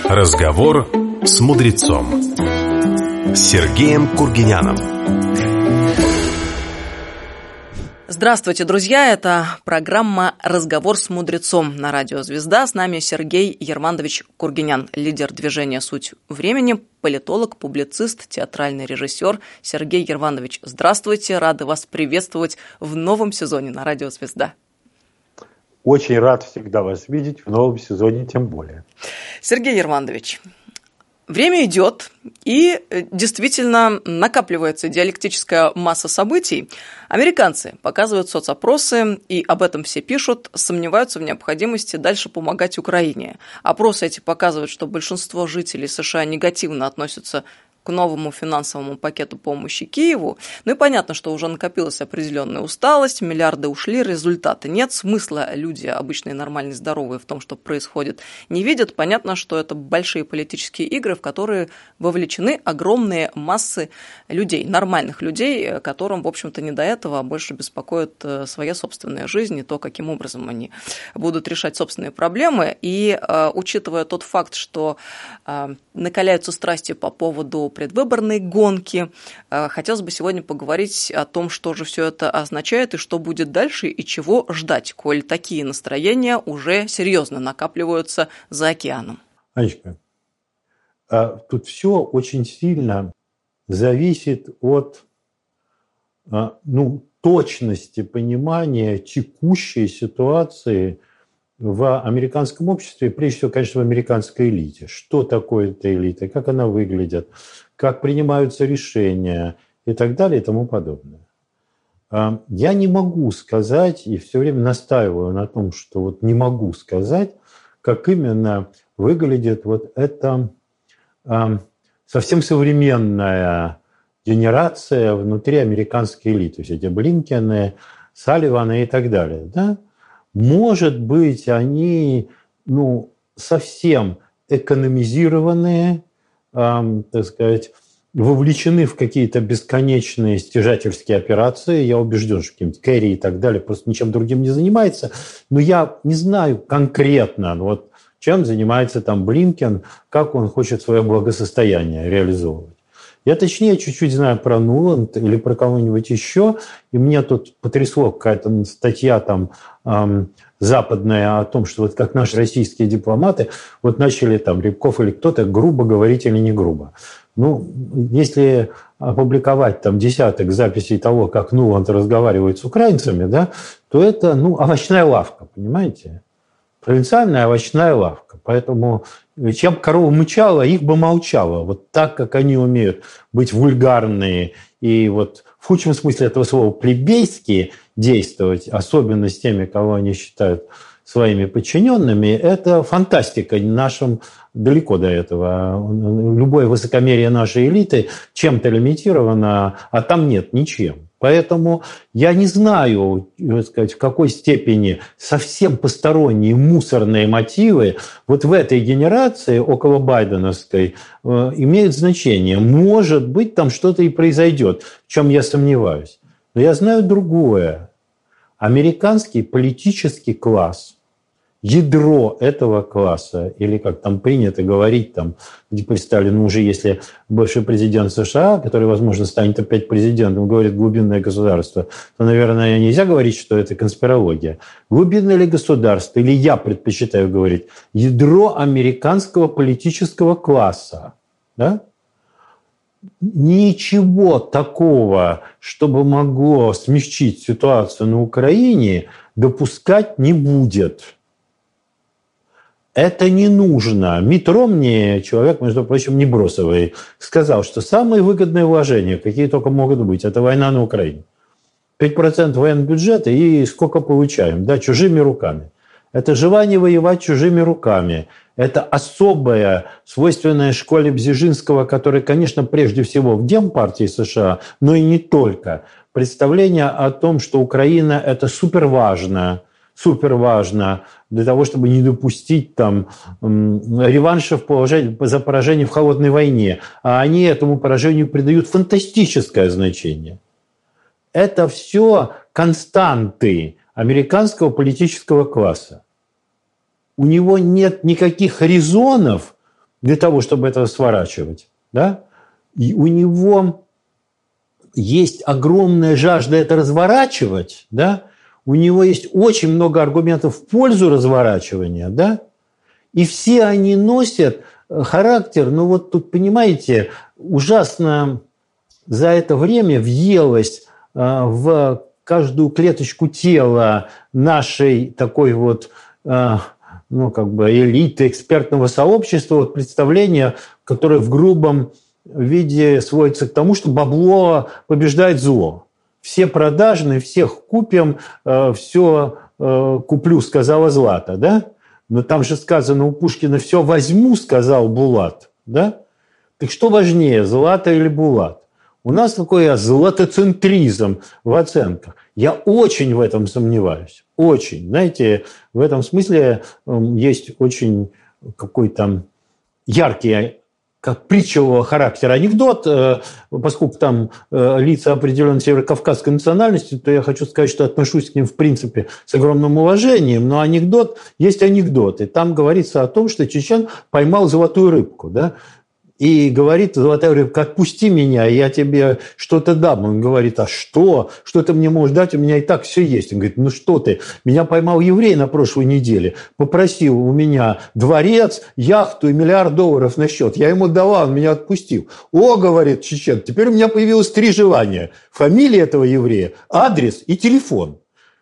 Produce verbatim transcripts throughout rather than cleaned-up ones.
Разговор с мудрецом Сергеем Кургиняном. Здравствуйте, друзья! Это программа «Разговор с мудрецом» на радио «Звезда». С нами Сергей Ервандович Кургинян, лидер движения «Суть времени», политолог, публицист, театральный режиссер. Сергей Ервандович, здравствуйте! Рады вас приветствовать в новом сезоне на радио «Звезда». Очень рад всегда вас видеть, в новом сезоне тем более. Сергей Ервандович, время идет, и действительно накапливается диалектическая масса событий. Американцы показывают соцопросы, и об этом все пишут, сомневаются в необходимости дальше помогать Украине. Опросы эти показывают, что большинство жителей США негативно относятся к новому финансовому пакету помощи Киеву. Ну и понятно, что уже накопилась определенная усталость, миллиарды ушли, результата нет, смысла люди, обычные, нормальные, здоровые, в том, что происходит, не видят. Понятно, что это большие политические игры, в которые вовлечены огромные массы людей, нормальных людей, которым, в общем-то, не до этого, а больше беспокоит своя собственная жизнь и то, каким образом они будут решать собственные проблемы. И учитывая тот факт, что накаляются страсти по поводу предвыборной гонки, хотелось бы сегодня поговорить о том, что же все это означает и что будет дальше, и чего ждать, коль такие настроения уже серьезно накапливаются за океаном. Анечка, тут все очень сильно зависит от ну, точности понимания текущей ситуации в американском обществе, прежде всего, конечно, в американской элите. Что такое эта элита, как она выглядит, как принимаются решения и так далее и тому подобное. Я не могу сказать, и все время настаиваю на том, что вот не могу сказать, как именно выглядит вот эта совсем современная генерация внутри американской элиты. То есть эти Блинкены, Салливаны и так далее, да? Может быть, они ну, совсем экономизированные, э, так сказать, вовлечены в какие-то бесконечные стяжательские операции. Я убежден, что каким-нибудь Керри и так далее просто ничем другим не занимается. Но я не знаю конкретно, вот, чем занимается там Блинкен, как он хочет свое благосостояние реализовывать. Я точнее чуть-чуть знаю про Нуланд или про кого-нибудь еще, и меня тут потрясло какая-то статья там эм, западная о том, что вот как наши российские дипломаты вот начали там Рябков или кто-то грубо говорить или не грубо. Ну, если опубликовать там десяток записей того, как Нуланд разговаривает с украинцами, да, то это, ну, овощная лавка, понимаете? Провинциальная овощная лавка. Поэтому чем корова мычала, их бы молчала. Вот так, как они умеют быть вульгарные и вот в худшем смысле этого слова плебейские действовать, особенно с теми, кого они считают своими подчиненными, это фантастика. Нашим далеко до этого. Любое высокомерие нашей элиты чем-то лимитировано, а там нет ничем. Поэтому я не знаю, так сказать, в какой степени совсем посторонние мусорные мотивы вот в этой генерации около байденовской э, имеют значение. Может быть, там что-то и произойдет, в чем я сомневаюсь. Но я знаю другое. Американский политический класс, ядро этого класса, или как там принято говорить, там, при Сталине, ну уже если бывший президент США, который, возможно, станет опять президентом, говорит глубинное государство, то, наверное, нельзя говорить, что это конспирология. Глубинное ли государство, или я предпочитаю говорить, ядро американского политического класса, да? Ничего такого, чтобы могло смягчить ситуацию на Украине, допускать не будет. Это не нужно. Митт Ромни, человек, между прочим, не бросовый, сказал, что самые выгодные вложения, какие только могут быть, это война на Украине. пять процентов военного бюджета и сколько получаем? Да, чужими руками. Это желание воевать чужими руками. Это особое, свойственное школе Бзежинского, который, конечно, прежде всего в Демпартии США, но и не только. Представление о том, что Украина – это суперважно, супер важно для того, чтобы не допустить там реваншев за поражение в холодной войне. А они этому поражению придают фантастическое значение. Это все константы американского политического класса. У него нет никаких резонов для того, чтобы это сворачивать. Да? И у него есть огромная жажда это разворачивать, да? У него есть очень много аргументов в пользу разворачивания, да? И все они носят характер, ну вот тут, понимаете, ужасно за это время въелось в каждую клеточку тела нашей такой вот, ну, как бы элиты экспертного сообщества, вот представление, которое в грубом виде сводится к тому, что бабло побеждает зло. Все продажные, всех купим, все куплю, сказала Злата, да? Но там же сказано у Пушкина «все возьму», сказал Булат, да? Так что важнее, Злата или Булат? У нас такой златоцентризм в оценках. Я очень в этом сомневаюсь. Очень. Знаете, в этом смысле есть очень какой-то яркий, как притчевого характера анекдот, поскольку там лица определенной северокавказской национальности, то я хочу сказать, что отношусь к ним, в принципе, с огромным уважением, но анекдот есть анекдот, и там говорится о том, что чечен поймал золотую рыбку, да, и говорит золотая рыбка: отпусти меня, я тебе что-то дам. Он говорит: а что? Что ты мне можешь дать? У меня и так все есть. Он говорит: ну что ты? Меня поймал еврей на прошлой неделе. Попросил у меня дворец, яхту и миллиард долларов на счет. Я ему давал, он меня отпустил. О, говорит чечен, теперь у меня появилось три желания. Фамилия этого еврея, адрес и телефон.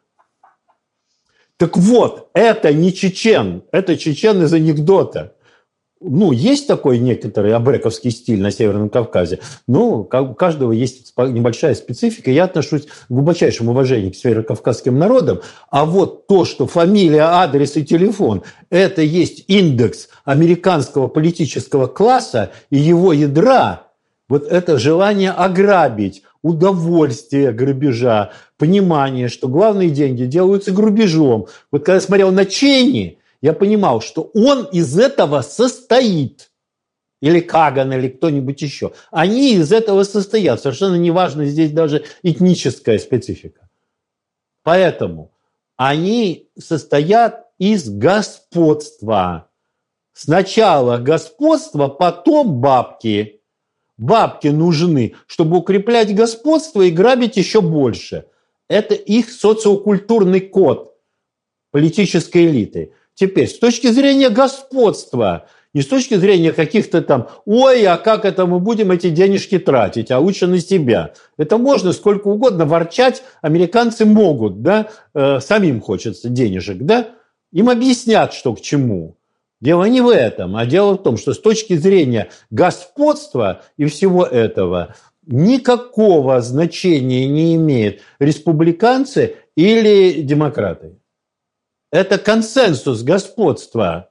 Так вот, это не чечен. Это чечен из анекдота. Ну, есть такой некоторый абрековский стиль на Северном Кавказе, но у каждого есть небольшая специфика. Я отношусь к глубочайшему уважению к северокавказским народам. А вот то, что фамилия, адрес и телефон – это есть индекс американского политического класса и его ядра, вот это желание ограбить, удовольствие грабежа, понимание, что главные деньги делаются грабежом. Вот когда я смотрел на Чейни, я понимал, что он из этого состоит. Или Каган, или кто-нибудь еще. Они из этого состоят. Совершенно неважно здесь даже этническая специфика. Поэтому они состоят из господства. Сначала господство, потом бабки. Бабки нужны, чтобы укреплять господство и грабить еще больше. Это их социокультурный код политической элиты. Теперь, с точки зрения господства, не с точки зрения каких-то там, ой, а как это мы будем эти денежки тратить, а лучше на себя. Это можно сколько угодно ворчать, американцы могут, да, э, самим хочется денежек, да, им объяснят, что к чему. Дело не в этом, а дело в том, что с точки зрения господства и всего этого никакого значения не имеют республиканцы или демократы. Это консенсус господства.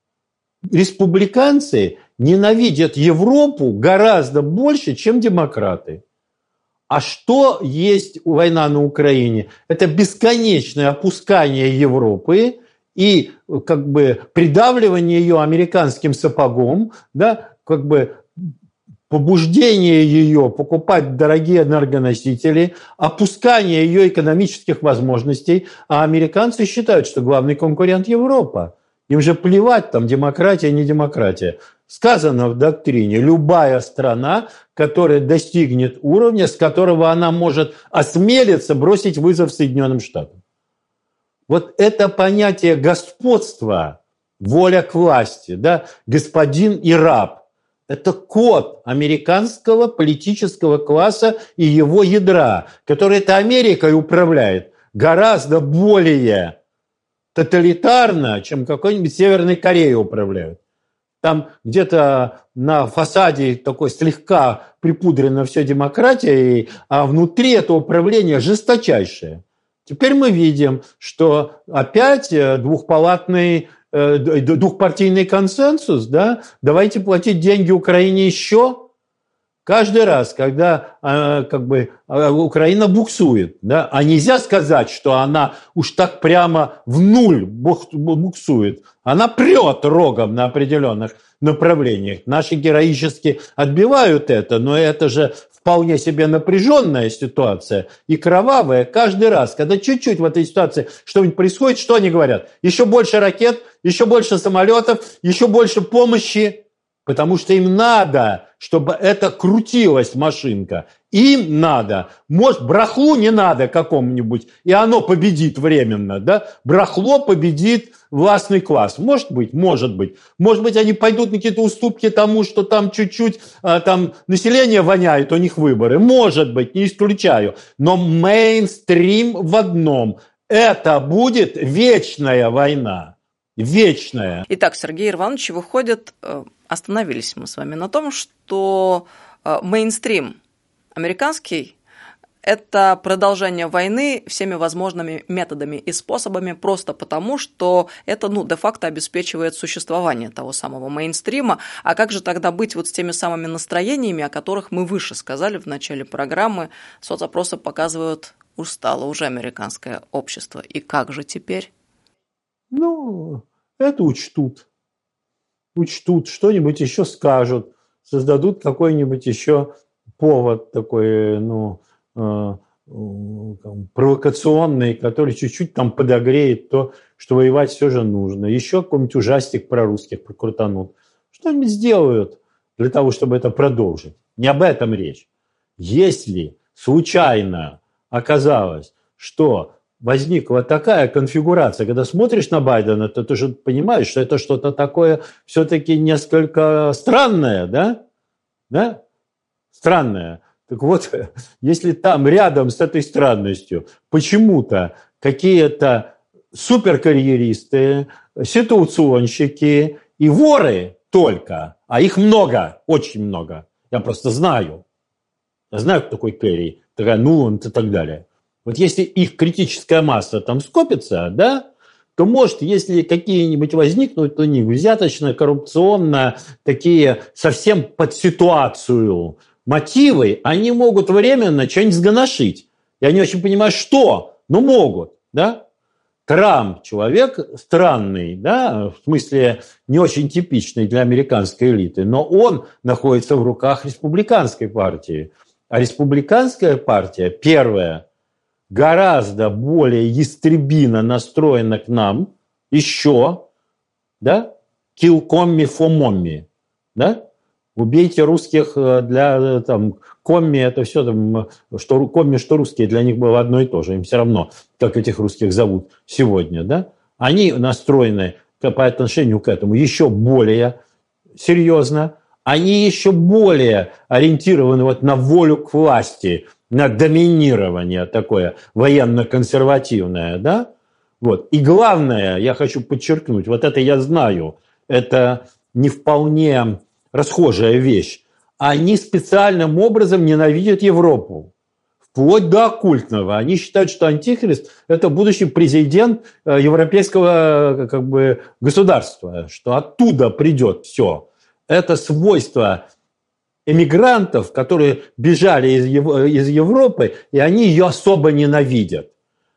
Республиканцы ненавидят Европу гораздо больше, чем демократы. А что есть война на Украине? Это бесконечное опускание Европы и как бы придавливание ее американским сапогом, да, как бы побуждение ее покупать дорогие энергоносители, опускание ее экономических возможностей, а американцы считают, что главный конкурент Европа. Им же плевать, там, демократия, не демократия. Сказано в доктрине, любая страна, которая достигнет уровня, с которого она может осмелиться бросить вызов Соединенным Штатам. Вот это понятие господства, воля к власти, да, господин и раб, это код американского политического класса и его ядра, который этой Америкой управляет гораздо более тоталитарно, чем какой-нибудь Северной Кореей управляют. Там где-то на фасаде такой слегка припудрено все демократией, а внутри это управление жесточайшее. Теперь мы видим, что опять двухпалатный, двухпартийный консенсус, да, давайте платить деньги Украине еще. Каждый раз, когда э, как бы, Украина буксует, да, а нельзя сказать, что она уж так прямо в нуль буксует, она прет рогом на определенных направлениях. Наши героически отбивают это, но это же вполне себе напряженная ситуация и кровавая каждый раз, когда чуть-чуть в этой ситуации что-нибудь происходит, что они говорят? Еще больше ракет, еще больше самолетов, еще больше помощи. Потому что им надо, чтобы это крутилась машинка. Им надо. Может, барахлу не надо какому-нибудь, и оно победит временно. Да? Барахло победит властный класс. Может быть, может быть. Может быть, они пойдут на какие-то уступки тому, что там чуть-чуть там, население воняет, у них выборы. Может быть, не исключаю. Но мейнстрим в одном. Это будет вечная война. Вечная. Итак, Сергей Иванович, выходит, остановились мы с вами на том, что мейнстрим американский – это продолжение войны всеми возможными методами и способами просто потому, что это, ну, де-факто обеспечивает существование того самого мейнстрима. А как же тогда быть вот с теми самыми настроениями, о которых мы выше сказали в начале программы? Соцопросы показывают, устало уже американское общество. И как же теперь? Ну, это учтут. Учтут, что-нибудь еще скажут, создадут какой-нибудь еще повод такой, ну, э, там, провокационный, который чуть-чуть там подогреет то, что воевать все же нужно. Еще какой-нибудь ужастик про русских прокрутанут. Что-нибудь сделают для того, чтобы это продолжить. Не об этом речь. Если случайно оказалось, что возникла такая конфигурация, когда смотришь на Байдена, то ты же понимаешь, что это что-то такое все-таки несколько странное, да? Да? Странное. Так вот, если там рядом с этой странностью почему-то какие-то суперкарьеристы, ситуационщики и воры только, а их много, очень много, я просто знаю. Я знаю, кто такой Керри, такая Нуланд и так далее. Вот если их критическая масса там скопится, да, то, может, если какие-нибудь возникнут у них взяточно, коррупционно, такие совсем под ситуацию мотивы, они могут временно что-нибудь сгоношить. Я не очень понимаю, что, но могут, да. Трамп человек странный, да, в смысле не очень типичный для американской элиты, но он находится в руках республиканской партии. А республиканская партия, первая, гораздо более ястребино настроена к нам, еще, да, kill комми for mommy, да, убейте русских для, там, комми, это все, там, что комми, что русские, для них было одно и то же, им все равно, как этих русских зовут сегодня, да, они настроены по отношению к этому еще более серьезно, они еще более ориентированы вот на волю к власти, на доминирование такое военно-консервативное, да? Вот. И главное, я хочу подчеркнуть, вот это я знаю, это не вполне расхожая вещь. Они специальным образом ненавидят Европу, вплоть до оккультного. Они считают, что антихрист – это будущий президент европейского как бы, государства, что оттуда придет все. Это свойство эмигрантов, которые бежали из, из Европы, и они ее особо ненавидят.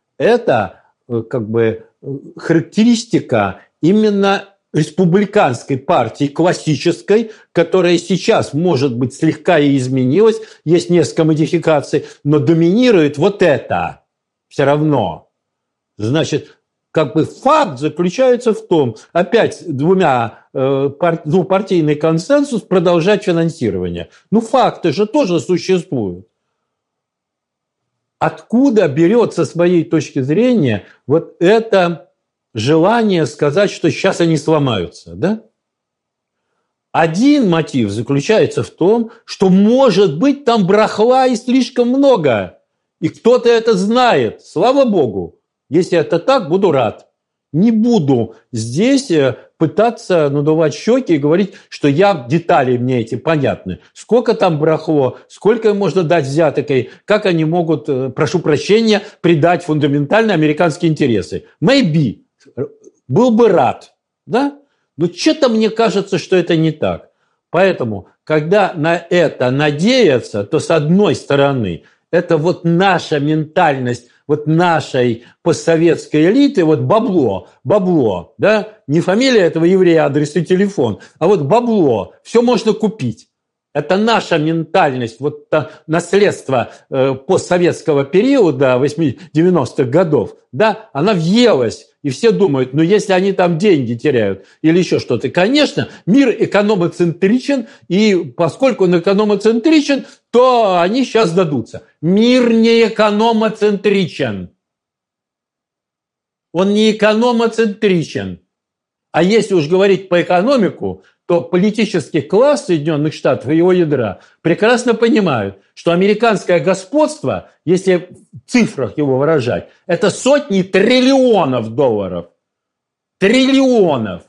Это как бы характеристика именно республиканской партии, классической, которая сейчас, может быть, слегка и изменилась, есть несколько модификаций, но доминирует вот это все равно. Значит, как бы факт заключается в том, опять двумя, э, пар, двупартийный консенсус продолжать финансирование. Ну, факты же тоже существуют. Откуда берется, с моей точки зрения, вот это желание сказать, что сейчас они сломаются, да? Один мотив заключается в том, что, может быть, там барахла и слишком много, и кто-то это знает, слава богу. Если это так, буду рад. Не буду здесь пытаться надувать щеки и говорить, что я, детали мне эти понятны. Сколько там барахло, сколько им можно дать взяток, как они могут, прошу прощения, предать фундаментальные американские интересы. Maybe. Был бы рад. Да? Но что-то мне кажется, что это не так. Поэтому, когда на это надеяться, то с одной стороны, это вот наша ментальность, вот нашей постсоветской элиты, вот бабло, бабло, да, не фамилия этого еврея, адрес и телефон, а вот бабло, все можно купить. Это наша ментальность, вот наследство постсоветского периода восьмидесятых-девяностых годов, да, она въелась. И все думают, ну если они там деньги теряют или еще что-то. Конечно, мир экономоцентричен, и поскольку он экономоцентричен, то они сейчас сдадутся. Мир не экономоцентричен. Он не экономоцентричен. А если уж говорить по экономику, то политический класс Соединенных Штатов и его ядра прекрасно понимают, что американское господство, если в цифрах его выражать, это сотни триллионов долларов. Триллионов.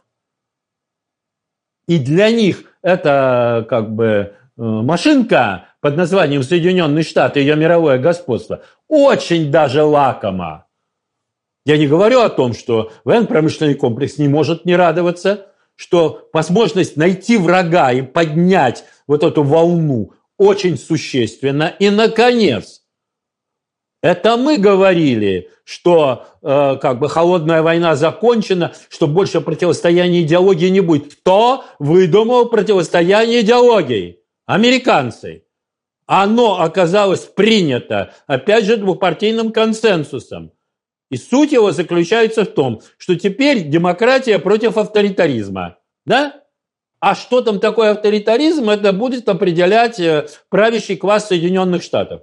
И для них это как бы машинка под названием Соединенные Штаты и ее мировое господство очень даже лакома. Я не говорю о том, что военно-промышленный комплекс не может не радоваться, что возможность найти врага и поднять вот эту волну очень существенна. И, наконец, это мы говорили, что э, как бы холодная война закончена, что больше противостояния идеологии не будет. Кто выдумал противостояние идеологии? Американцы. Оно оказалось принято, опять же, двухпартийным консенсусом. И суть его заключается в том, что теперь демократия против авторитаризма. Да? А что там такое авторитаризм, это будет определять правящий класс Соединенных Штатов.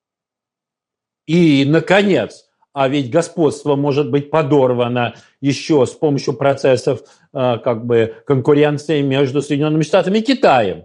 И, наконец, а ведь господство может быть подорвано еще с помощью процессов как бы, конкуренции между Соединенными Штатами и Китаем.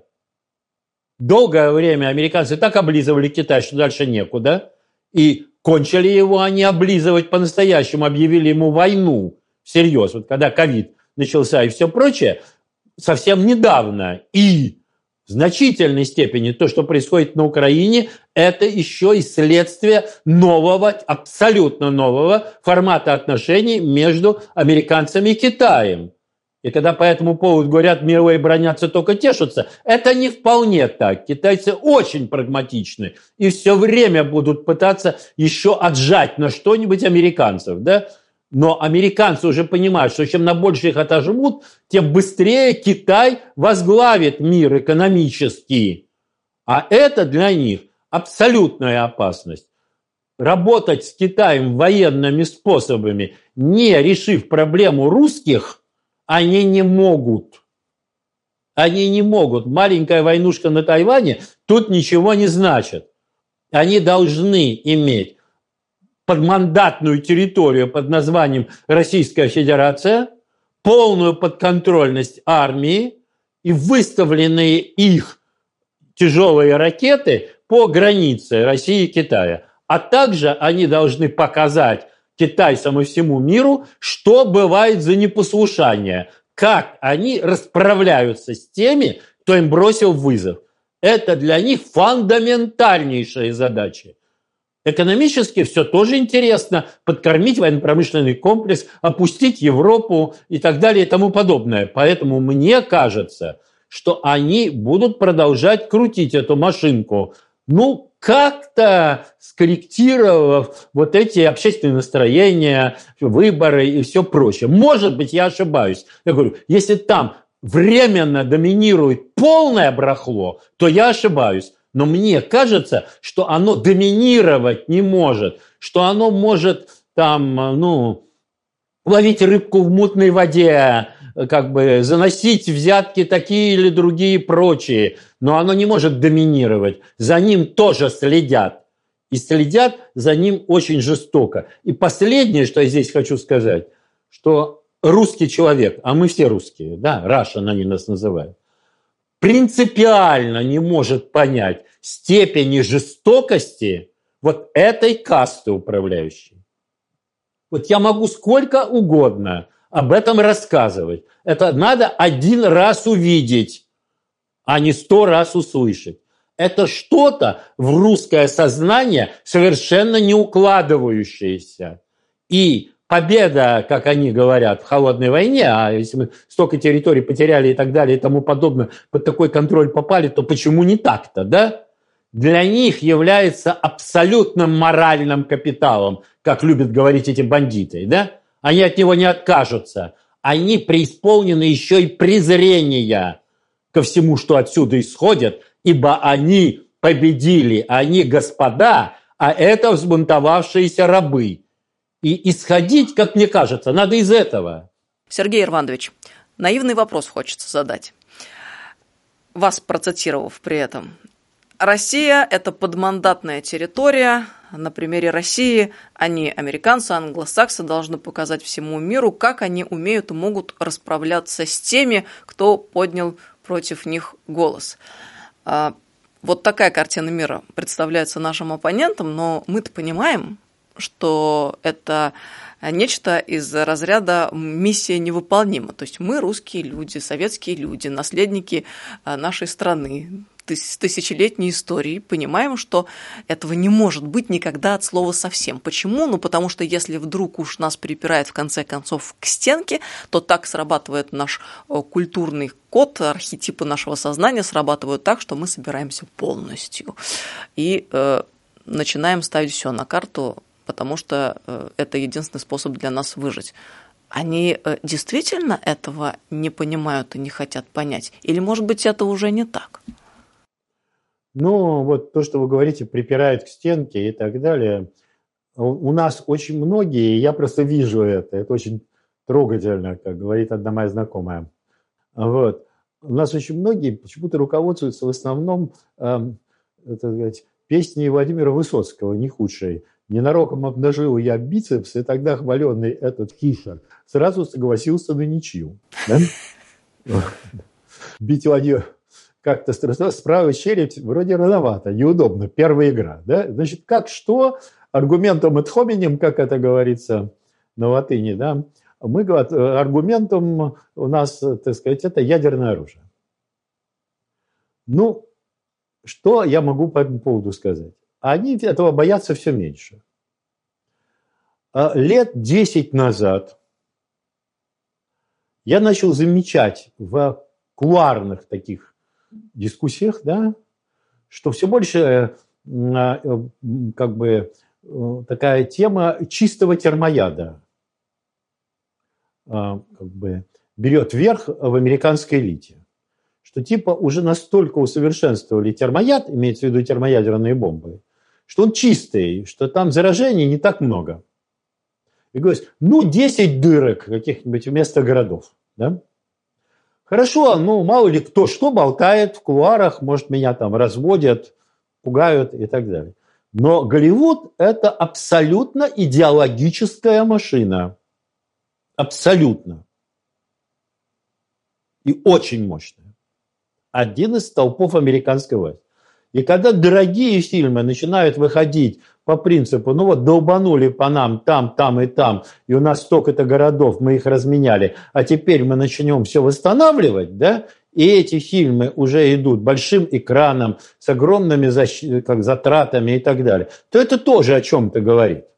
Долгое время американцы так облизывали Китай, что дальше некуда. И кончили его они облизывать по-настоящему, объявили ему войну всерьез. Вот когда ковид начался и все прочее, совсем недавно. И в значительной степени то, что происходит на Украине, это еще и следствие нового, абсолютно нового формата отношений между американцами и Китаем. И когда по этому поводу говорят, мировые бронятся, только тешатся, это не вполне так. Китайцы очень прагматичны и все время будут пытаться еще отжать на что-нибудь американцев. Да? Но американцы уже понимают, что чем на больше их отожмут, тем быстрее Китай возглавит мир экономический. А это для них абсолютная опасность. Работать с Китаем военными способами, не решив проблему русских, они не могут. Они не могут. Маленькая войнушка на Тайване тут ничего не значит. Они должны иметь подмандатную территорию под названием Российская Федерация, полную подконтрольность армии и выставленные их тяжелые ракеты по границе России и Китая. А также они должны показать китайцам и всему миру, что бывает за непослушание, как они расправляются с теми, кто им бросил вызов. Это для них фундаментальнейшая задача. Экономически все тоже интересно. Подкормить военно-промышленный комплекс, опустить Европу и так далее и тому подобное. Поэтому мне кажется, что они будут продолжать крутить эту машинку. Ну, как-то скорректировав вот эти общественные настроения, выборы и все прочее. Может быть, я ошибаюсь. Я говорю, если там временно доминирует полное барахло, то я ошибаюсь. Но мне кажется, что оно доминировать не может, что оно может там, ну, ловить рыбку в мутной воде, как бы заносить взятки такие или другие прочие, но оно не может доминировать. За ним тоже следят. И следят за ним очень жестоко. И последнее, что я здесь хочу сказать, что русский человек, а мы все русские, да, Russian они нас называют, принципиально не может понять степени жестокости вот этой касты управляющей. Вот я могу сколько угодно об этом рассказывать. Это надо один раз увидеть, а не сто раз услышать. Это что-то в русское сознание совершенно не укладывающееся. И победа, как они говорят, в холодной войне, а если мы столько территорий потеряли и так далее и тому подобное, под такой контроль попали, то почему не так-то, да? Для них является абсолютным моральным капиталом, как любят говорить эти бандиты, да? Они от него не откажутся. Они преисполнены еще и презрения ко всему, что отсюда исходит, ибо они победили, они господа, а это взбунтовавшиеся рабы. И исходить, как мне кажется, надо из этого. Сергей Ирванович, наивный вопрос хочется задать, вас процитировав при этом. Россия – это подмандатная территория. На примере России они, американцы, англосаксы, должны показать всему миру, как они умеют и могут расправляться с теми, кто поднял против них голос. Вот такая картина мира представляется нашим оппонентам, но мы-то понимаем, что это нечто из разряда миссия невыполнима. То есть мы, русские люди, советские люди, наследники нашей страны, с тысячелетней историей, понимаем, что этого не может быть никогда от слова совсем. Почему? Ну, потому что если вдруг уж нас припирает в конце концов к стенке, то так срабатывает наш культурный код, архетипы нашего сознания срабатывают так, что мы собираемся полностью и э, начинаем ставить все на карту, потому что э, это единственный способ для нас выжить. Они э, действительно этого не понимают и не хотят понять? Или, может быть, это уже не так? Ну, вот то, что вы говорите, припирают к стенке и так далее. У нас очень многие, я просто вижу это, это очень трогательно, как говорит одна моя знакомая. Вот. У нас очень многие почему-то руководствуются в основном э, это, сказать, песней Владимира Высоцкого, не худшей. «Ненароком обнажил я бицепс, и тогда хваленый этот Кишер сразу согласился на ничью». Да? Бить Владимира как-то справа челюсть вроде рановато, неудобно, первая игра. Да? Значит, как что, аргументом ad hominem, как это говорится на латыни, да? Мы говорим, аргументом у нас, так сказать, это ядерное оружие. Ну, что я могу по этому поводу сказать? Они этого боятся все меньше. Лет десять назад я начал замечать в кулуарных таких дискуссиях, да, что все больше как бы такая тема чистого термояда как бы берет верх в американской элите. Что типа уже настолько усовершенствовали термояд, имеется в виду термоядерные бомбы, что он чистый, что там заражений не так много. И говорят, ну, десять дырок каких-нибудь вместо городов, да? Хорошо, ну, мало ли кто что болтает в кулуарах, может, меня там разводят, пугают и так далее. Но Голливуд – это абсолютно идеологическая машина. Абсолютно. И очень мощная. Один из столпов американской власти. И когда дорогие фильмы начинают выходить по принципу, ну вот долбанули по нам там, там и там, и у нас столько-то городов, мы их разменяли, а теперь мы начнем все восстанавливать, да, и эти фильмы уже идут большим экраном, с огромными защ... как, затратами и так далее, то это тоже о чем-то говорит.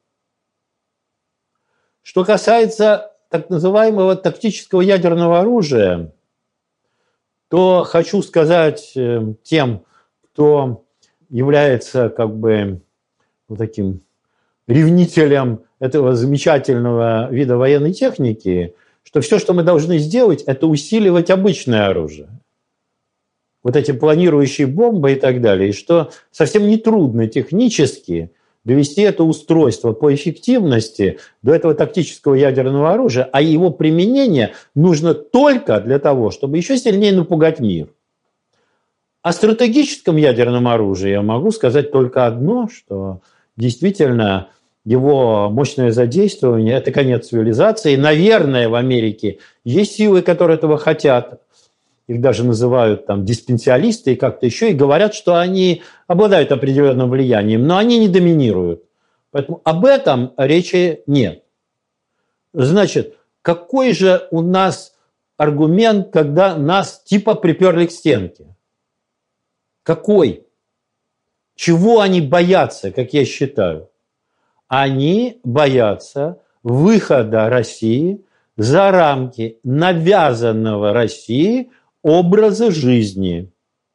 Что касается так называемого тактического ядерного оружия, то хочу сказать тем, кто является как бы вот таким ревнителем этого замечательного вида военной техники, что все, что мы должны сделать, это усиливать обычное оружие. Вот эти планирующие бомбы и так далее. И что совсем нетрудно технически довести это устройство по эффективности до этого тактического ядерного оружия, а его применение нужно только для того, чтобы еще сильнее напугать мир. О стратегическом ядерном оружии я могу сказать только одно, что действительно его мощное задействование – это конец цивилизации. Наверное, в Америке есть силы, которые этого хотят. Их даже называют там диспенсиалисты и как-то еще, и говорят, что они обладают определенным влиянием, но они не доминируют. Поэтому об этом речи нет. Значит, какой же у нас аргумент, когда нас типа приперли к стенке? Какой? Чего они боятся, как я считаю? Они боятся выхода России за рамки навязанного России образа жизни.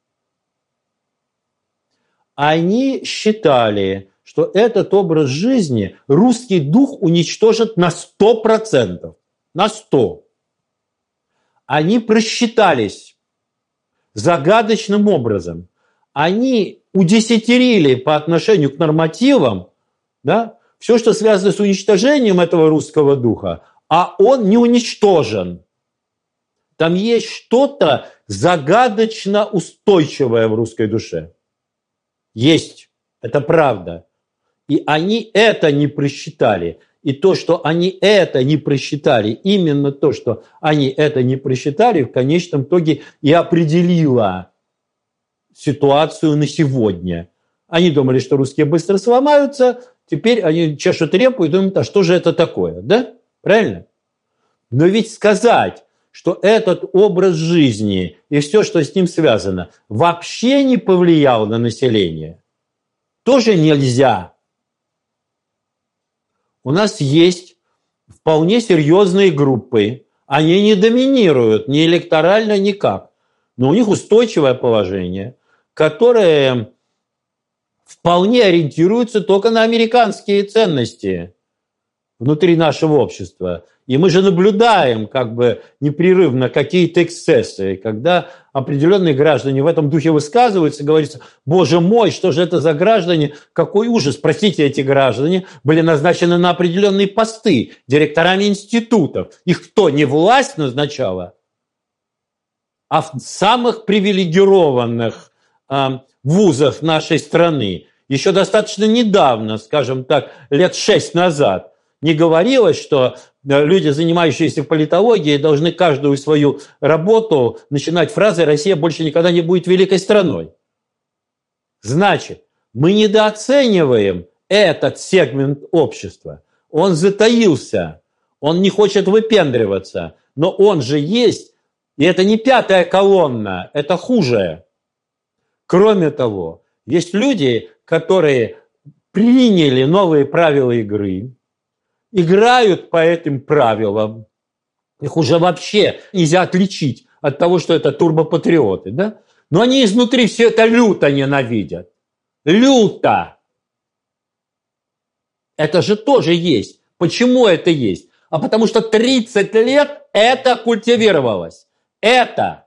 Они считали, что этот образ жизни русский дух уничтожит на сто процентов. На сто. Они просчитались загадочным образом. они удесятерили по отношению к нормативам, да, все, что связано с уничтожением этого русского духа, а он не уничтожен. Там есть что-то загадочно устойчивое в русской душе. Есть. Это правда. И они это не просчитали. И то, что они это не просчитали, именно то, что они это не просчитали, в конечном итоге и определило ситуацию на сегодня. Они думали, что русские быстро сломаются, теперь они чешут репу и думают, а что же это такое, да? Правильно? Но ведь сказать, что этот образ жизни и все, что с ним связано, вообще не повлиял на население, тоже нельзя. У нас есть вполне серьезные группы, они не доминируют ни электорально, никак, но у них устойчивое положение, которое вполне ориентируется только на американские ценности внутри нашего общества. И мы же наблюдаем как бы непрерывно какие-то эксцессы, когда определенные граждане в этом духе высказываются, говорится, боже мой, что же это за граждане, какой ужас. Простите, эти граждане были назначены на определенные посты директорами институтов. Их кто, не власть назначала, а в самых привилегированных э, вузах нашей страны. Еще достаточно недавно, скажем так, лет шесть назад, не говорилось, что люди, занимающиеся политологией, должны каждую свою работу начинать фразой «Россия больше никогда не будет великой страной». Значит, мы недооцениваем этот сегмент общества. Он затаился, он не хочет выпендриваться, но он же есть, и это не пятая колонна, это хуже. Кроме того, есть люди, которые приняли новые правила игры, играют по этим правилам, их уже вообще нельзя отличить от того, что это турбопатриоты, да? Но они изнутри все это люто ненавидят. Люто! Это же тоже есть. Почему это есть? А потому что тридцать лет это культивировалось. Это.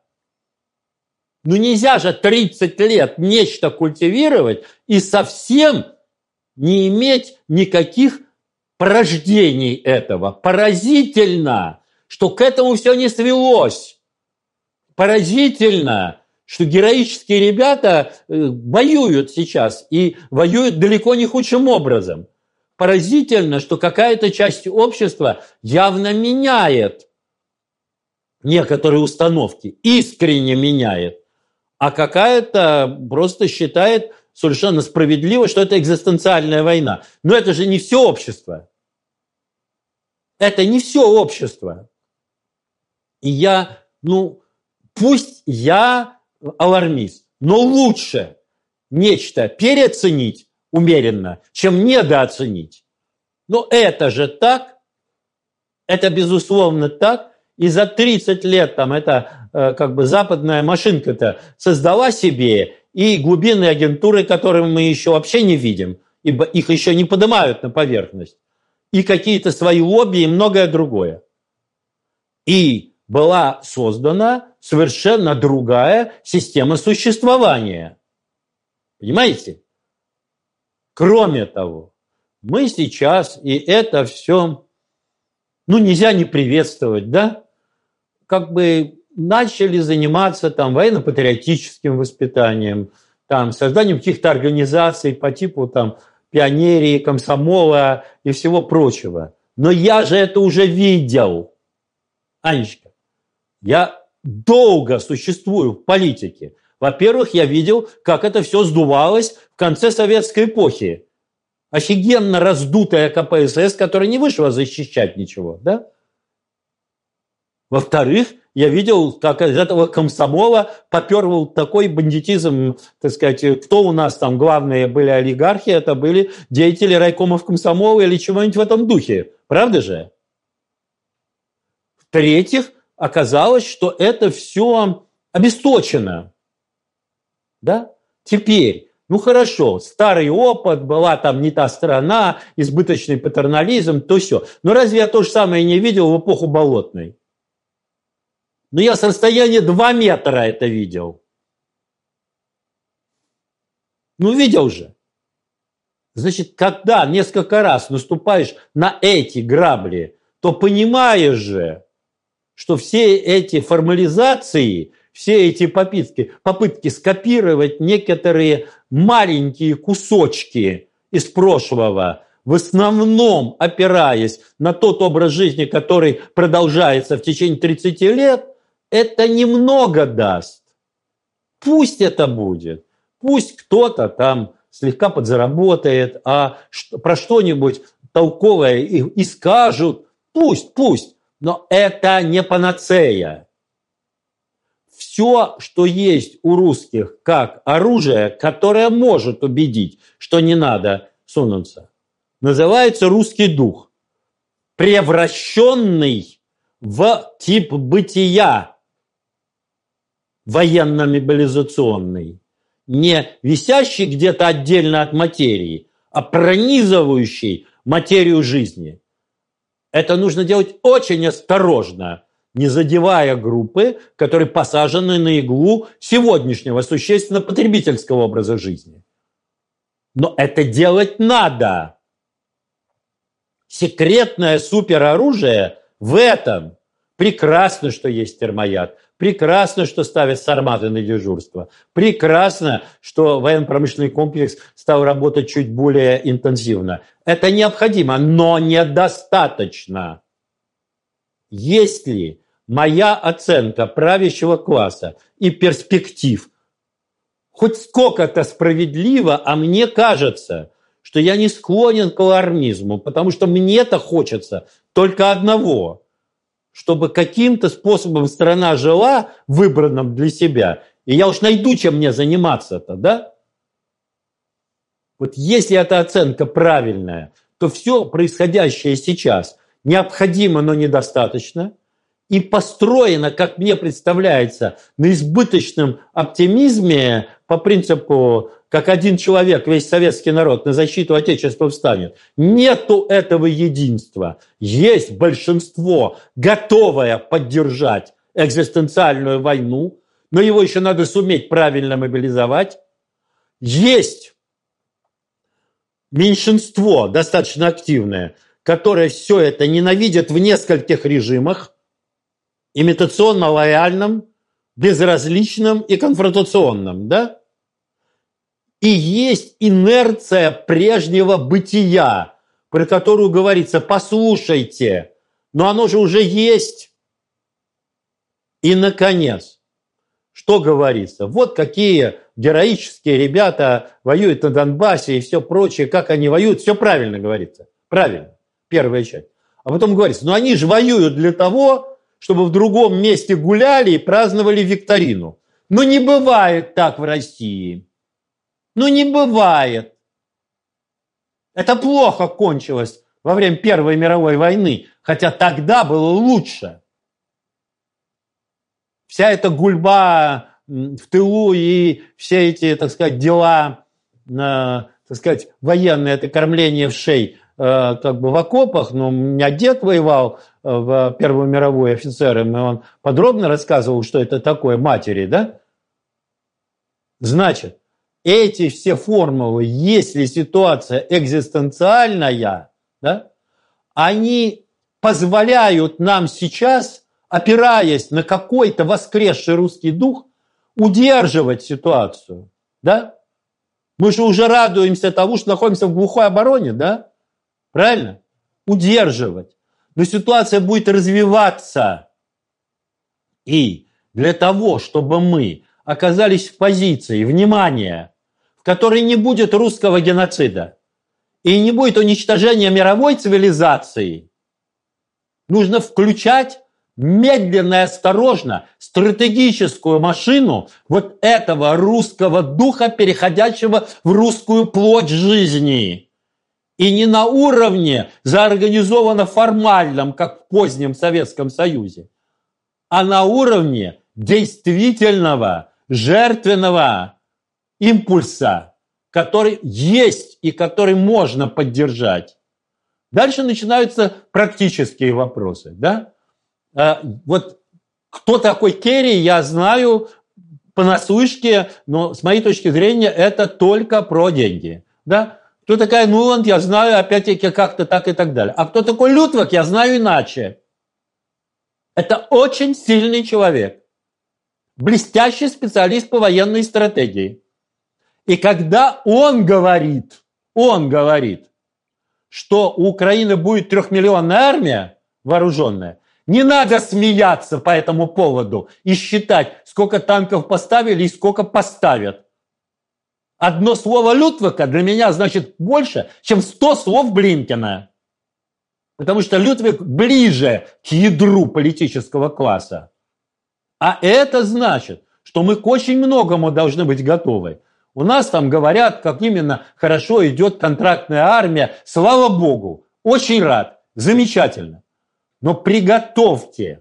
Ну нельзя же тридцать лет нечто культивировать и совсем не иметь никаких порождений этого. Поразительно, что к этому все не свелось. Поразительно, что героические ребята воюют сейчас и воюют далеко не худшим образом. Поразительно, что какая-то часть общества явно меняет некоторые установки, искренне меняет, а какая-то просто считает совершенно справедливо, что это экзистенциальная война. Но это же не все общество. Это не все общество. И я, ну, пусть я алармист, но лучше нечто переоценить умеренно, чем недооценить. Но это же так, это безусловно так, и за тридцать лет там эта э, как бы западная машинка-то создала себе и глубинные агентуры, которые мы еще вообще не видим, ибо их еще не поднимают на поверхность, и какие-то свои лобби и многое другое. И была создана совершенно другая система существования. Понимаете? Кроме того, мы сейчас, и это все, ну, нельзя не приветствовать, да, как бы начали заниматься там военно-патриотическим воспитанием, там, созданием каких-то организаций по типу там пионерии, комсомола и всего прочего. Но я же это уже видел. Анечка, я долго существую в политике. Во-первых, я видел, как это все сдувалось в конце советской эпохи. Офигенно раздутая ка пэ эс эс, которая не вышла защищать ничего, да? Во-вторых, я видел, как из этого комсомола попервал такой бандитизм, так сказать, кто у нас там главные были олигархи, это были деятели райкомов комсомола или чего-нибудь в этом духе. Правда же? В-третьих, оказалось, что это все обесточено. Да? Теперь, ну хорошо, старый опыт, была там не та страна, избыточный патернализм, то все. Но разве я то же самое не видел в эпоху Болотной? Но я с расстояния два метра это видел. Ну, видел же. Значит, когда несколько раз наступаешь на эти грабли, то понимаешь же, что все эти формализации, все эти попытки, попытки скопировать некоторые маленькие кусочки из прошлого, в основном опираясь на тот образ жизни, который продолжается в течение тридцати лет, это немного даст. Пусть это будет. Пусть кто-то там слегка подзаработает, а про что-нибудь толковое и, и скажут. Пусть, пусть. Но это не панацея. Все, что есть у русских как оружие, которое может убедить, что не надо сунуться, называется русский дух, превращенный в тип бытия военно-мобилизационный, не висящий где-то отдельно от материи, а пронизывающий материю жизни. Это нужно делать очень осторожно, не задевая группы, которые посажены на иглу сегодняшнего существенно потребительского образа жизни. Но это делать надо. Секретное супероружие в этом. Прекрасно, что есть термояд. Прекрасно, что ставят сарматы на дежурство. Прекрасно, что военно-промышленный комплекс стал работать чуть более интенсивно. Это необходимо, но недостаточно. Если моя оценка правящего класса и перспектив хоть сколько-то справедлива, а мне кажется, что я не склонен к алармизму, потому что мне-то хочется только одного – чтобы каким-то способом страна жила, выбранным для себя, и я уж найду, чем мне заниматься-то, да? Вот если эта оценка правильная, то все происходящее сейчас необходимо, но недостаточно, и построено, как мне представляется, на избыточном оптимизме по принципу, как один человек, весь советский народ на защиту Отечества встанет. Нету этого единства. Есть большинство, готовое поддержать экзистенциальную войну, но его еще надо суметь правильно мобилизовать. Есть меньшинство, достаточно активное, которое все это ненавидит в нескольких режимах, имитационно-лояльном, безразличном и конфронтационном, да? И есть инерция прежнего бытия, про которую говорится, послушайте, но оно же уже есть. И, наконец, что говорится? Вот какие героические ребята воюют на Донбассе и все прочее, как они воюют, все правильно говорится. Правильно, первая часть. А потом говорится, ну они же воюют для того, чтобы в другом месте гуляли и праздновали викторину. Но не бывает так в России. Ну не бывает. Это плохо кончилось во время Первой мировой войны, хотя тогда было лучше. Вся эта гульба в тылу и все эти, так сказать, дела, так сказать, военные, это кормление вшей, как бы в окопах, но у меня дед воевал в Первую мировую офицером, и он подробно рассказывал, что это такое матери, да? Значит, эти все формулы, если ситуация экзистенциальная, да, они позволяют нам сейчас, опираясь на какой-то воскресший русский дух, удерживать ситуацию, да? Мы же уже радуемся тому, что находимся в глухой обороне, да? Правильно? Удерживать. Но ситуация будет развиваться. И для того, чтобы мы оказались в позиции, внимания, в которой не будет русского геноцида и не будет уничтожения мировой цивилизации, нужно включать медленно и осторожно стратегическую машину вот этого русского духа, переходящего в русскую плоть жизни. И не на уровне заорганизованно-формальном, как в позднем Советском Союзе, а на уровне действительного, жертвенного импульса, который есть и который можно поддержать. Дальше начинаются практические вопросы. Да? Вот кто такой Керри, я знаю, понаслышке, но с моей точки зрения это только про деньги. Да? Кто такая Нуланд, я знаю, опять-таки как-то так и так далее. А кто такой Лютвак, я знаю иначе. Это очень сильный человек. Блестящий специалист по военной стратегии. И когда он говорит, он говорит, что у Украины будет трехмиллионная армия вооруженная, не надо смеяться по этому поводу и считать, сколько танков поставили и сколько поставят. Одно слово Лютвака для меня значит больше, чем сто слов Блинкена. Потому что Лютвик ближе к ядру политического класса. А это значит, что мы к очень многому должны быть готовы. У нас там говорят, как именно хорошо идет контрактная армия. Слава Богу, очень рад, замечательно. Но приготовьте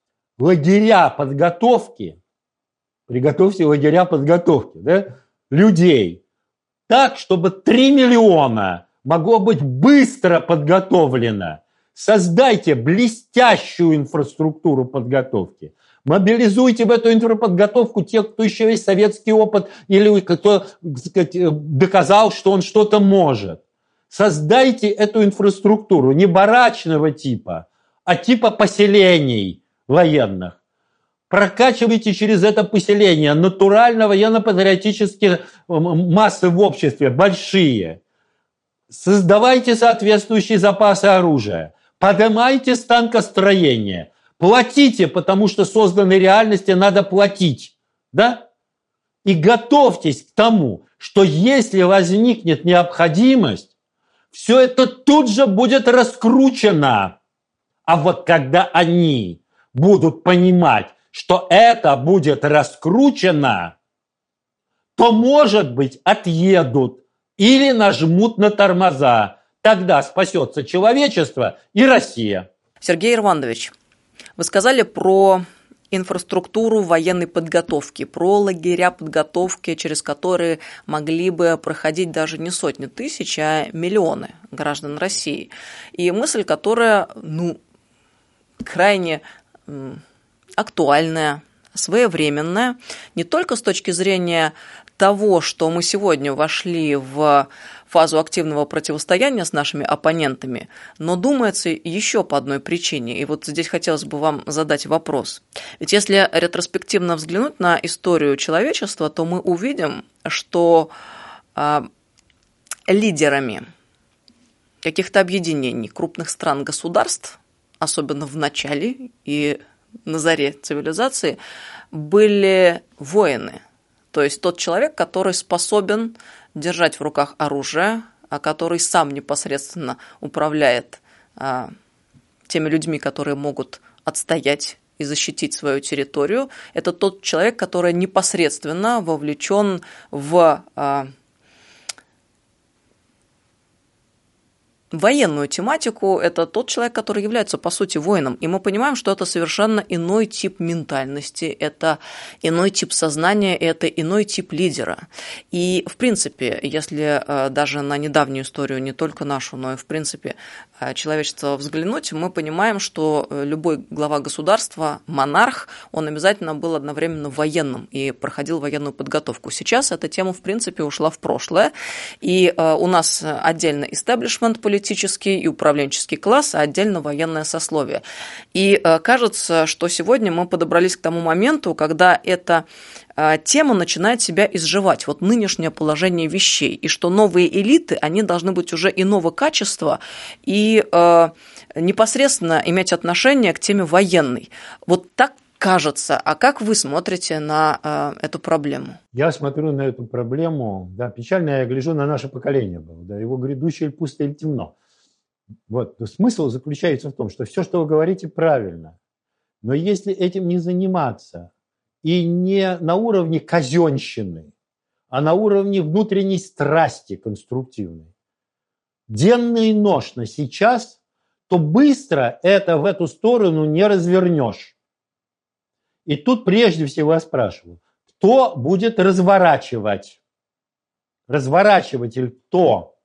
лагеря подготовки, приготовьте лагеря подготовки, да, людей так, чтобы три миллиона могло быть быстро подготовлено. Создайте блестящую инфраструктуру подготовки. Мобилизуйте в эту инфроподготовку тех, кто еще есть советский опыт или кто, так сказать, доказал, что он что-то может. Создайте эту инфраструктуру не барачного типа, а типа поселений военных. Прокачивайте через это поселение натурально военно-патриотические массы в обществе, большие. Создавайте соответствующие запасы оружия. Поднимайте станкостроение. Платите, потому что созданной реальности надо платить. Да? И готовьтесь к тому, что если возникнет необходимость, все это тут же будет раскручено. А вот когда они будут понимать, что это будет раскручено, то, может быть, отъедут или нажмут на тормоза. Тогда спасется человечество и Россия. Сергей Ирванович, вы сказали про инфраструктуру военной подготовки, про лагеря подготовки, через которые могли бы проходить даже не сотни тысяч, а миллионы граждан России. И мысль, которая, ну, крайне актуальная, своевременная, не только с точки зрения того, что мы сегодня вошли в фазу активного противостояния с нашими оппонентами, но думается еще по одной причине. И вот здесь хотелось бы вам задать вопрос. Ведь если ретроспективно взглянуть на историю человечества, то мы увидим, что э, лидерами каких-то объединений крупных стран-государств, особенно в начале и на заре цивилизации, были воины. То есть тот человек, который способен держать в руках оружие, а который сам непосредственно управляет а, теми людьми, которые могут отстоять и защитить свою территорию. Это тот человек, который непосредственно вовлечен в а, военную тематику. Это тот человек, который является, по сути, воином. И мы понимаем, что это совершенно иной тип ментальности, это иной тип сознания, это иной тип лидера. И, в принципе, если даже на недавнюю историю, не только нашу, но и, в принципе, человечество взглянуть, мы понимаем, что любой глава государства, монарх, он обязательно был одновременно военным и проходил военную подготовку. Сейчас эта тема, в принципе, ушла в прошлое. И у нас отдельно истеблишмент политический, политический и управленческий класс, а отдельно военное сословие. И э, кажется, что сегодня мы подобрались к тому моменту, когда эта э, тема начинает себя изживать, вот нынешнее положение вещей, и что новые элиты, они должны быть уже иного качества и э, непосредственно иметь отношение к теме военной. Вот так кажется. А как вы смотрите на э, эту проблему? Я смотрю на эту проблему, да, печально я гляжу на наше поколение было, да, его грядущее или пусто, или темно. Вот, смысл заключается в том, что все, что вы говорите, правильно. Но если этим не заниматься, и не на уровне казенщины, а на уровне внутренней страсти конструктивной, денно и ношно сейчас, то быстро это в эту сторону не развернешь. И тут прежде всего я спрашиваю, кто будет разворачивать? Разворачиватель кто?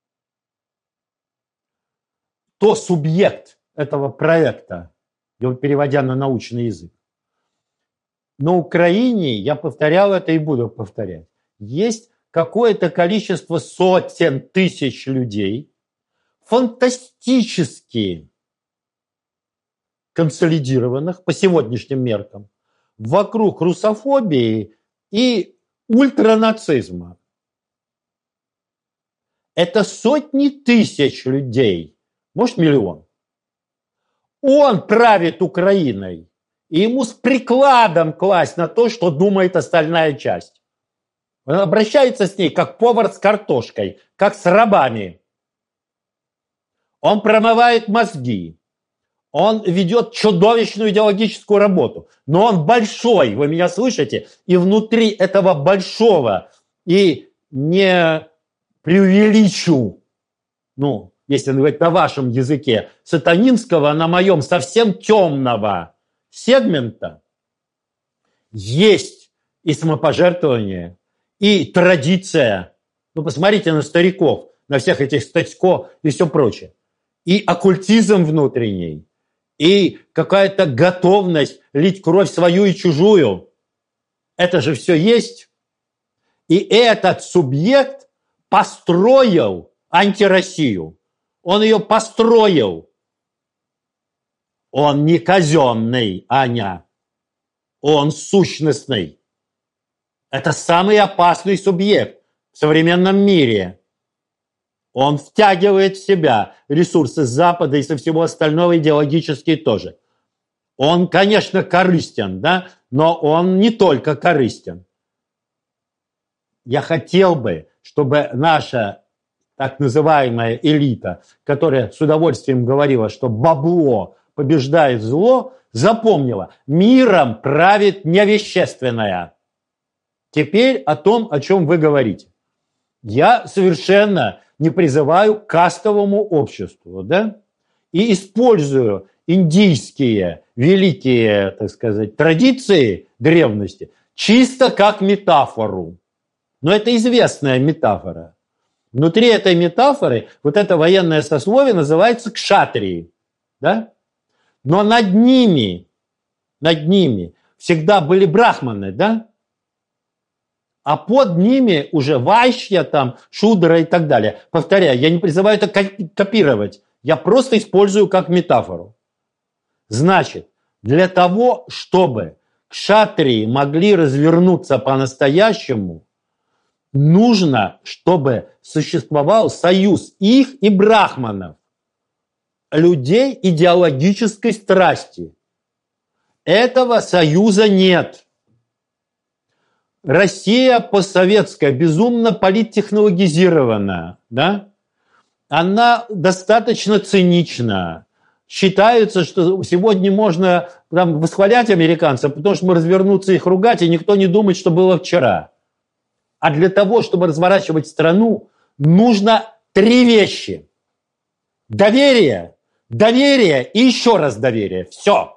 Кто субъект этого проекта, переводя на научный язык? на Украине, я повторял это и буду повторять, есть какое-то количество сотен тысяч людей, фантастически консолидированных по сегодняшним меркам, вокруг русофобии и ультранацизма. Это сотни тысяч людей, может миллион. Он правит Украиной, и ему с прикладом класть на то, что думает остальная часть. Он обращается с ней, как повар с картошкой, как с рабами. Он промывает мозги. Он ведет чудовищную идеологическую работу. Но он большой, вы меня слышите? И внутри этого большого, и не преувеличу, ну, если говорить на вашем языке, сатанинского, на моем совсем темного сегмента, есть и самопожертвование, и традиция. Ну, посмотрите на стариков, на всех этих Статько и все прочее. И оккультизм внутренний, и какая-то готовность лить кровь свою и чужую. Это же все есть. И этот субъект построил антироссию. Он ее построил. Он не казенный, Аня. Он сущностный. Это самый опасный субъект в современном мире. Он втягивает в себя ресурсы Запада и со всего остального, идеологические тоже. Он, конечно, корыстен, да, но он не только корыстен. Я хотел бы, чтобы наша так называемая элита, которая с удовольствием говорила, что бабло побеждает зло, запомнила, миром правит невещественное. Теперь о том, о чем вы говорите. Я совершенно не призываю к кастовому обществу, да, и использую индийские великие, так сказать, традиции древности чисто как метафору. Но это известная метафора. Внутри этой метафоры вот это военное сословие называется кшатрии, да? Но над ними, над ними всегда были брахманы, да? А под ними уже вайшья, там, шудра и так далее. Повторяю, я не призываю это копировать. Я просто использую как метафору. Значит, для того, чтобы кшатрии могли развернуться по-настоящему, нужно, чтобы существовал союз их и брахманов, людей идеологической страсти. Этого союза нет. Россия постсоветская, безумно политтехнологизирована, да? Она достаточно цинична. Считается, что сегодня можно там восхвалять американцев, потому что мы развернуться их ругать, и никто не думает, что было вчера. А для того, чтобы разворачивать страну, нужно три вещи. Доверие, доверие и еще раз доверие. Все.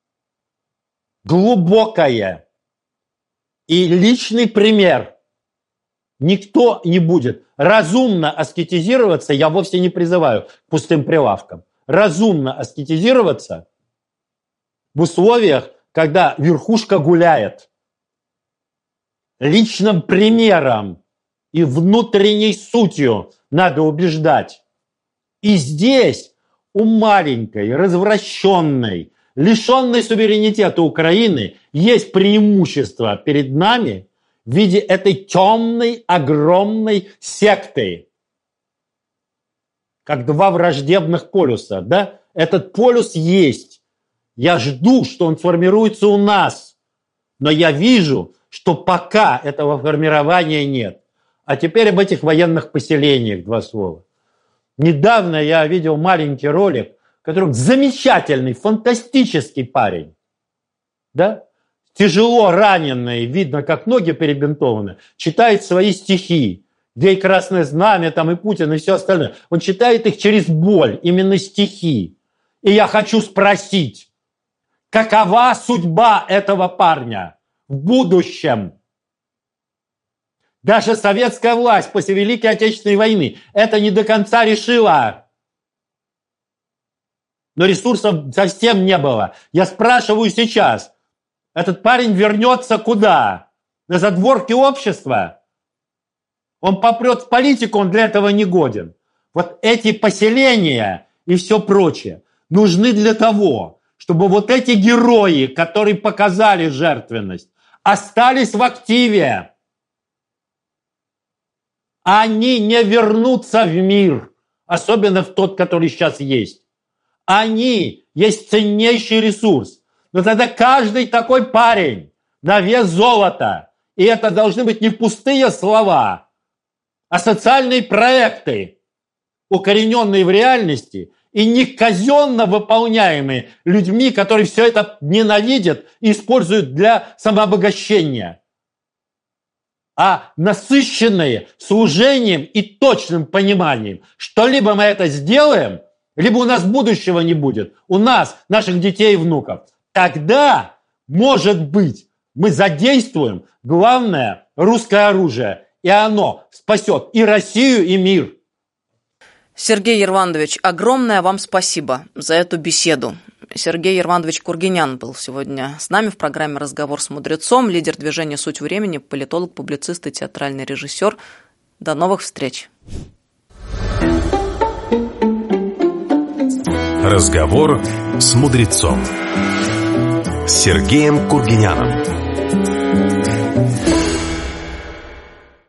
Глубокое. И личный пример. Никто не будет. Разумно аскетизироваться я вовсе не призываю к пустым прилавкам. Разумно аскетизироваться в условиях, когда верхушка гуляет. Личным примером и внутренней сутью надо убеждать. И здесь у маленькой, развращенной, лишенной суверенитета Украины есть преимущество перед нами в виде этой темной, огромной секты. Как два враждебных полюса, да? Этот полюс есть. Я жду, что он сформируется у нас. Но я вижу, что пока этого формирования нет. А теперь об этих военных поселениях два слова. Недавно я видел маленький ролик, в котором замечательный, фантастический парень, да, тяжело раненый, видно, как ноги перебинтованы, читает свои стихи, где и Красное Знамя, там, и Путин, и все остальное. Он читает их через боль, именно стихи. И я хочу спросить, какова судьба этого парня в будущем? Даже советская власть после Великой Отечественной войны это не до конца решила. Но ресурсов совсем не было. Я спрашиваю сейчас, этот парень вернется куда? На задворки общества? Он попрет в политику, он для этого не годен. Вот эти поселения и все прочее нужны для того, чтобы вот эти герои, которые показали жертвенность, остались в активе. Они не вернутся в мир, особенно в тот, который сейчас есть. Они есть ценнейший ресурс. Но тогда каждый такой парень на вес золота. И это должны быть не пустые слова, а социальные проекты, укорененные в реальности и не казенно выполняемые людьми, которые все это ненавидят и используют для самообогащения, а насыщенные служением и точным пониманием, что либо мы это сделаем, либо у нас будущего не будет, у нас, наших детей и внуков. Тогда, может быть, мы задействуем главное русское оружие, и оно спасет и Россию, и мир. Сергей Ервандович, огромное вам спасибо за эту беседу. Сергей Ервандович Кургинян был сегодня с нами в программе «Разговор с мудрецом», лидер движения «Суть времени», политолог, публицист и театральный режиссер. До новых встреч. Разговор с мудрецом. С Сергеем Кургиняном.